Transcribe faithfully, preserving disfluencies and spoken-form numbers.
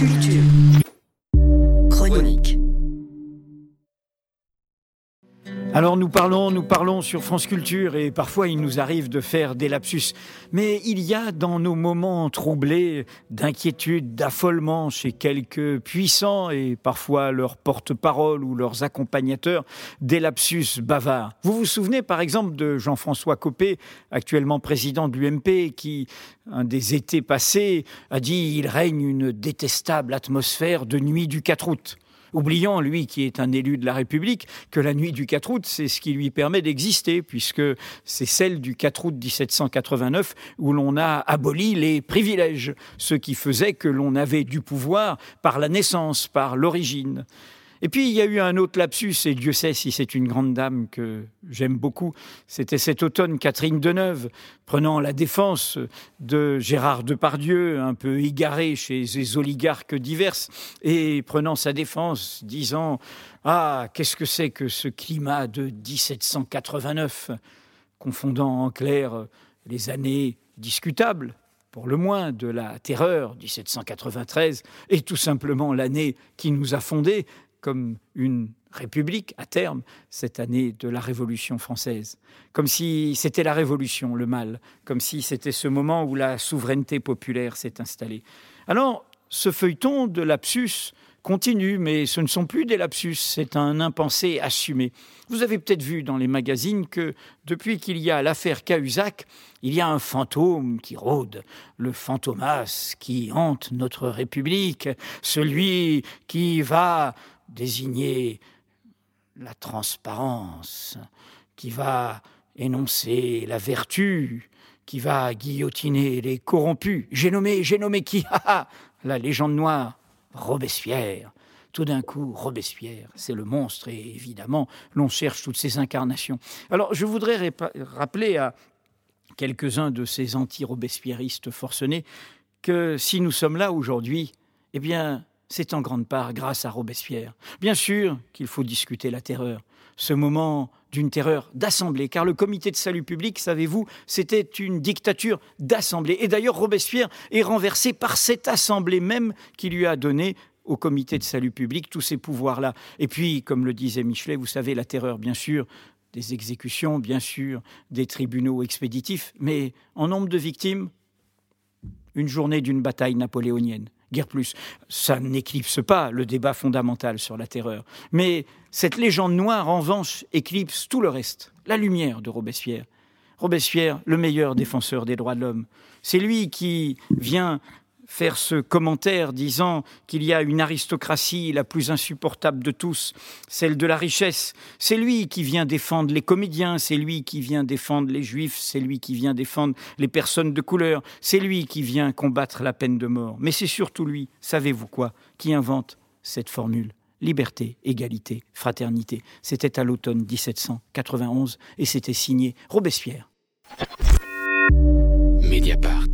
Culture. Chronique. Alors nous parlons, nous parlons sur France Culture et parfois il nous arrive de faire des lapsus. Mais il y a dans nos moments troublés d'inquiétude, d'affolement chez quelques puissants et parfois leurs porte-parole ou leurs accompagnateurs, des lapsus bavards. Vous vous souvenez par exemple de Jean-François Copé, actuellement président de l'U M P, qui, un des étés passés, a dit « Il règne une détestable atmosphère de nuit du quatre août ». Oubliant, lui qui est un élu de la République, que la nuit du quatre août, c'est ce qui lui permet d'exister, puisque c'est celle du quatre août dix-sept cent quatre-vingt-neuf où l'on a aboli les privilèges, ce qui faisait que l'on avait du pouvoir par la naissance, par l'origine. Et puis, il y a eu un autre lapsus, et Dieu sait si c'est une grande dame que j'aime beaucoup. C'était cet automne Catherine Deneuve, prenant la défense de Gérard Depardieu, un peu égaré chez les oligarques diverses, et prenant sa défense, disant « Ah, qu'est-ce que c'est que ce climat de dix-sept cent quatre-vingt-neuf ?» confondant en clair les années discutables, pour le moins, de la terreur, dix-sept cent quatre-vingt-treize, et tout simplement l'année qui nous a fondés, comme une république à terme, cette année de la Révolution française. Comme si c'était la Révolution, le mal, comme si c'était ce moment où la souveraineté populaire s'est installée. Alors, ce feuilleton de lapsus continue, mais ce ne sont plus des lapsus, c'est un impensé assumé. Vous avez peut-être vu dans les magazines que depuis qu'il y a l'affaire Cahuzac, il y a un fantôme qui rôde, le fantomas qui hante notre République, celui qui va désigner la transparence, qui va énoncer la vertu, qui va guillotiner les corrompus. J'ai nommé, j'ai nommé qui? La légende noire, Robespierre. Tout d'un coup, Robespierre, c'est le monstre et évidemment, l'on cherche toutes ces incarnations. Alors, je voudrais répa- rappeler à quelques-uns de ces anti-robespierristes forcenés que si nous sommes là aujourd'hui, eh bien, c'est en grande part grâce à Robespierre. Bien sûr qu'il faut discuter la terreur, ce moment d'une terreur d'assemblée, car le comité de salut public, savez-vous, c'était une dictature d'assemblée. Et d'ailleurs, Robespierre est renversé par cette assemblée même qui lui a donné au comité de salut public tous ces pouvoirs-là. Et puis, comme le disait Michelet, vous savez, la terreur, bien sûr, des exécutions, bien sûr, des tribunaux expéditifs, mais en nombre de victimes, une journée d'une bataille napoléonienne. Guère plus. Ça n'éclipse pas le débat fondamental sur la terreur. Mais cette légende noire, en revanche, éclipse tout le reste. La lumière de Robespierre. Robespierre, le meilleur défenseur des droits de l'homme. C'est lui qui vient faire ce commentaire disant qu'il y a une aristocratie la plus insupportable de tous, celle de la richesse. C'est lui qui vient défendre les comédiens, c'est lui qui vient défendre les juifs, c'est lui qui vient défendre les personnes de couleur, c'est lui qui vient combattre la peine de mort. Mais c'est surtout lui, savez-vous quoi, qui invente cette formule. Liberté, égalité, fraternité. C'était à l'automne dix-sept cent quatre-vingt-onze et c'était signé Robespierre. Mediapart.